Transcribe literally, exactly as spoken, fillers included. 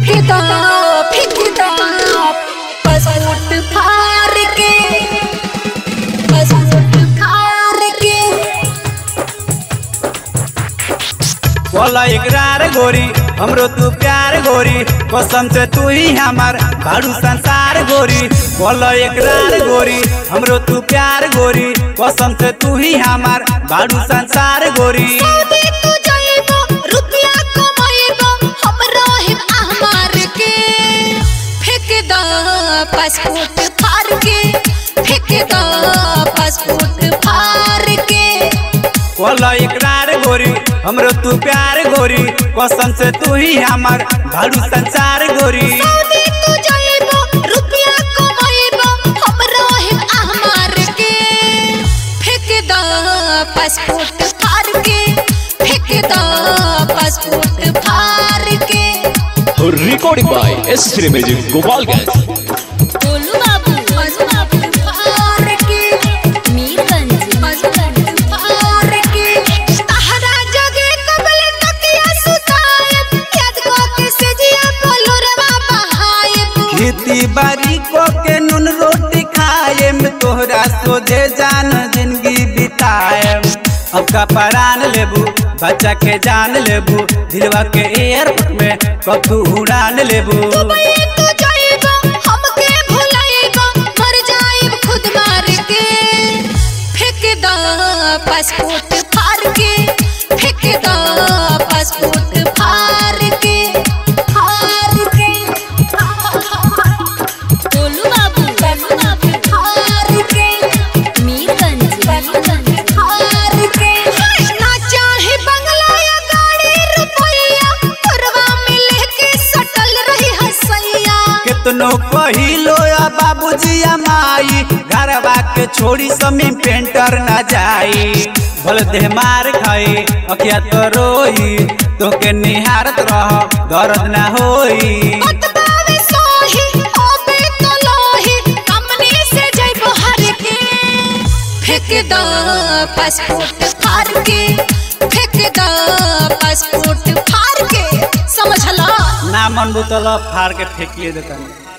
फेंकदा फेंकदा passport फाड़ के passport फाड़ के बोला इकरार गोरी हमरो तू प्यार गोरी कसम से तू ही हमार भाड़ू संसार गोरी। बोला इकरार गोरी हमरो तू प्यार गोरी कसम से तू ही हमार भाड़ू संसार गोरी। सऊदी तू जाइबो रुपया कमाइबो हम रहिब हमार के फेंकदा पासपोर्ट फाड़ के फेंकदा पासपोर्ट फाड़ के। बोला इकरार गोरी हमरो तू प्यार गोरी कसम से तू ही हमार भाड़ू संसार गोरी। सऊदी तू जाइबो रुपया कमाइबो हम रहिब हमार के फेंकदा पासपोर्ट फाड़ के फेंकदा पासपोर्ट फाड़ के। Recording by S three music Gopalganj. बोलू बाबू पासपोर्ट फाड़ के मीरगंज पासपोर्ट फाड़ के। तहरा जगे कबल तकिया सुतायब याद को के सजिया बोलू रे बाबा हायब। खेती बाड़ी को के नून रोटी खाए में तोहरा सोझे जान जिंदगी बिताए। अब का परान लेबू बच्चा के जान लेबू दिलवा के एयरपोर्ट में कब तू उड़ान लेबू। दुबई तू जाइबो हमके भुलाइबो मर जाइब खुद मार के फेंकदा पासपोर्ट फाड़ के फेंकदा पासपोर्ट फाड़ के फाड़ के। बोलू बाबू बोलू बाबू फाड़ के मीरगंज मीरगंज फाड़ के। ना चाहे बंगला या गाड़ी रुपया पुरवा में लेके सटल रही हसैया। कितनो कहिलो या बाबूजी या माई घरवा के छोड़ी समी पेंटर न जाई। भल देह मार खाई अखिया तो रोई तो के निहारत रह दर्द न होई। बतबावे सोही ओबे तो लोही कमनी से जइबो हर के फेंकदा पासपोर्ट फाड़ के फेंकदा पासपोर्ट फाड़ के समझला। ना मन बुतल फाड़ के फेंकिए देता।